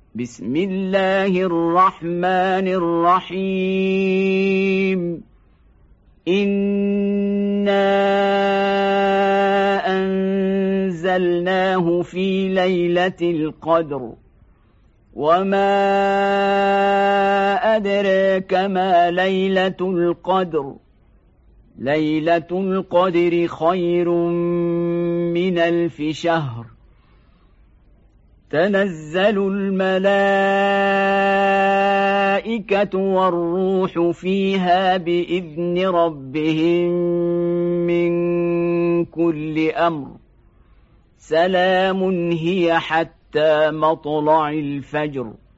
بسم الله الرحمن الرحيم إنا أنزلناه في ليلة القدر وما أدراك ما ليلة القدر ليلة القدر خير من 1000 شهر تنزل الملائكة والروح فيها بإذن ربهم من كل أمر سلام هي حتى مطلع الفجر.